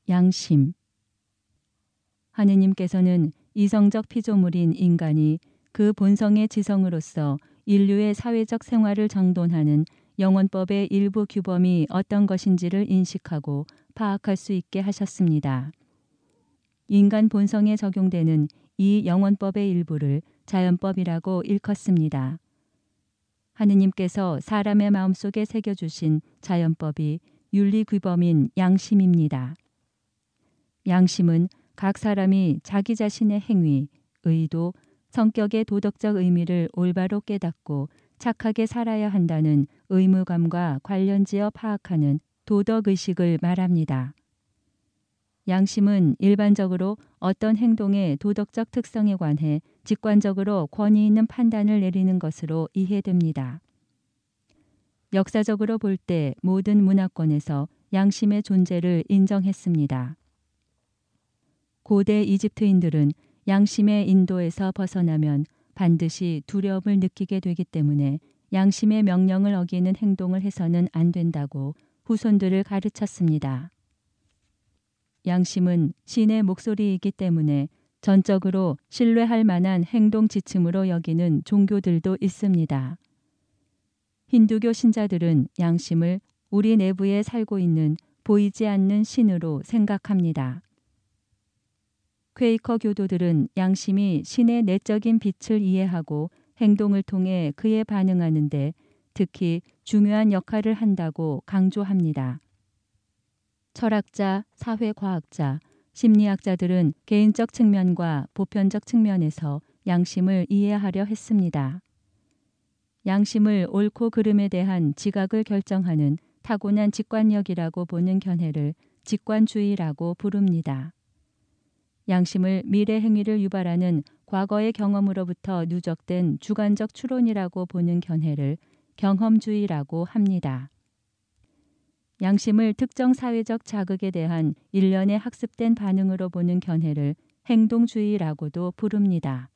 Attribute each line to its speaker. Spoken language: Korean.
Speaker 1: 양심. 하느님께서는 이성적 피조물인 인간이 그 본성의 지성으로서 인류의 사회적 생활을 정돈하는 영원법의 일부 규범이 어떤 것인지를 인식하고 파악할 수 있게 하셨습니다. 인간 본성에 적용되는 이 영원법의 일부를 자연법이라고 일컫습니다. 하느님께서 사람의 마음속에 새겨주신 자연법이 윤리규범인 양심입니다. 양심은 각 사람이 자기 자신의 행위, 의도, 성격의 도덕적 의미를 올바로 깨닫고 착하게 살아야 한다는 의무감과 관련지어 파악하는 도덕의식을 말합니다. 양심은 일반적으로 어떤 행동의 도덕적 특성에 관해 직관적으로 권위 있는 판단을 내리는 것으로 이해됩니다. 역사적으로 볼 때 모든 문화권에서 양심의 존재를 인정했습니다. 고대 이집트인들은 양심의 인도에서 벗어나면 반드시 두려움을 느끼게 되기 때문에 양심의 명령을 어기는 행동을 해서는 안 된다고 후손들을 가르쳤습니다. 양심은 신의 목소리이기 때문에 전적으로 신뢰할 만한 행동 지침으로 여기는 종교들도 있습니다. 힌두교 신자들은 양심을 우리 내부에 살고 있는 보이지 않는 신으로 생각합니다. 퀘이커 교도들은 양심이 신의 내적인 빛을 이해하고 행동을 통해 그에 반응하는데 특히 중요한 역할을 한다고 강조합니다. 철학자, 사회과학자, 심리학자들은 개인적 측면과 보편적 측면에서 양심을 이해하려 했습니다. 양심을 옳고 그름에 대한 지각을 결정하는 타고난 직관력이라고 보는 견해를 직관주의라고 부릅니다. 양심을 미래 행위를 유발하는 과거의 경험으로부터 누적된 주관적 추론이라고 보는 견해를 경험주의라고 합니다. 양심을 특정 사회적 자극에 대한 일련의 학습된 반응으로 보는 견해를 행동주의라고도 부릅니다.